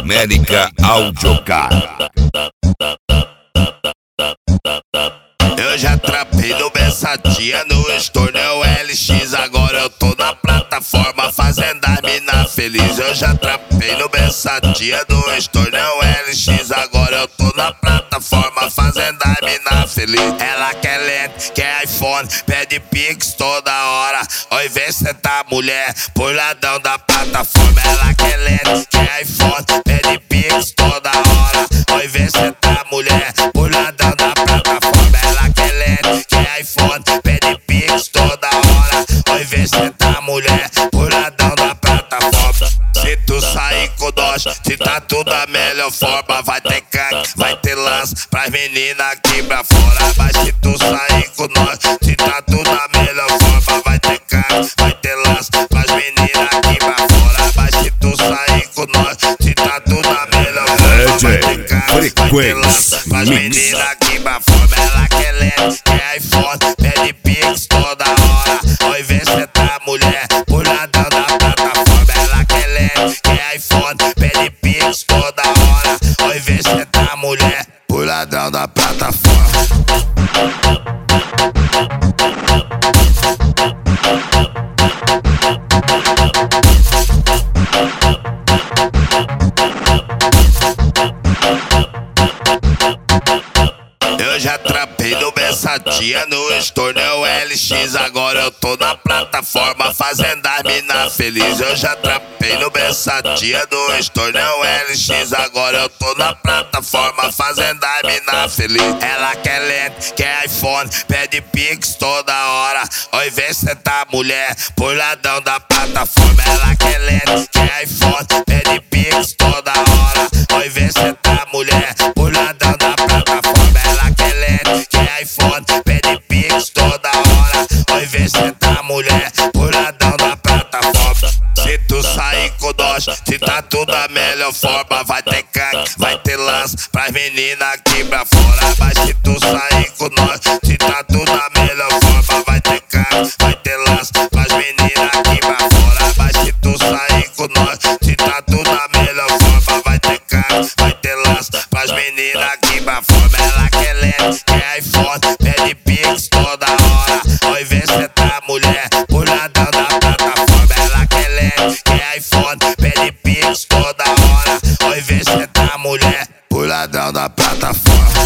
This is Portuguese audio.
América Audiocar. Eu já trapei no Versatia, no Estornel LX. Agora eu tô na plataforma fazendo a mina feliz. Eu já trapei no Versatia, no Estornel LX. Agora eu tô na plataforma fazendo a mina feliz. Ela quer lente, quer iPhone, pede Pix toda hora. Oi, vê cê tá mulher, puladão da plataforma. Ela quer lente, quer iPhone, pede Pix toda hora. Oi, vê cê tá mulher, puladão da plataforma. Ela quer lente, quer iPhone, pede Pix toda hora. Oi, vê cê tá mulher, puladão da plataforma. Se tu sair com nós, se tá tudo a melhor forma. Vai ter canque, vai ter lance pras meninas aqui pra fora. Mas se tu sair com nós, se tá tudo a melhor forma. Vai ter canque, vai ter lance pras meninas aqui pra fora. Mas se tu sair com nós, se tá tudo a melhor forma. Vai ter canque, vai ter lance pras meninas aqui pra fora. Ela quer lente, quer iPhone, pede Pix toda hora. Oi, vê cê tá mulher, puladão da plataforma. Ela quer lente, quer iPhone, pede Pix toda hora. Oi, vê cê tá mulher, puladão da plataforma. Eu já trapei no Versatia, no Estornel LX. Agora eu tô na plataforma fazendo a mina feliz. Eu já trapei no Versatia, no Estornel LX. Agora eu tô na plataforma fazendo a mina feliz. Ela quer lente, quer iPhone, pede Pix toda hora. Oi, vê cê tá mulher, puladão da plataforma. Ela quer lente, quer iPhone, pede Pix toda hora. Oi, vê cê tá mulher, puladão da plataforma. Ela quer lente, quer iPhone, pede Pix toda hora. Oi, vê cê tá mulher, puladão da plataforma. Se tu sair com nós, se tá tudo a melhor forma. Vai ter canque, vai ter lance pras meninas aqui pra fora. Mas se tu sair com nós, se tá tudo a melhor forma. Vai ter canque, vai ter lance pras meninas aqui pra fora. Mas se tu sair com nós, se tá tudo a melhor forma. Vai ter canque, vai ter lance pras meninas aqui pra fora. Ela quer lente, quer iPhone, pede Pix toda hora. Oi, vê cê tá mulher, puladão da plataforma. Ela quer lente, quer iPhone, pede Pix toda hora. Oi, vê cê tá mulher, puladão da plataforma.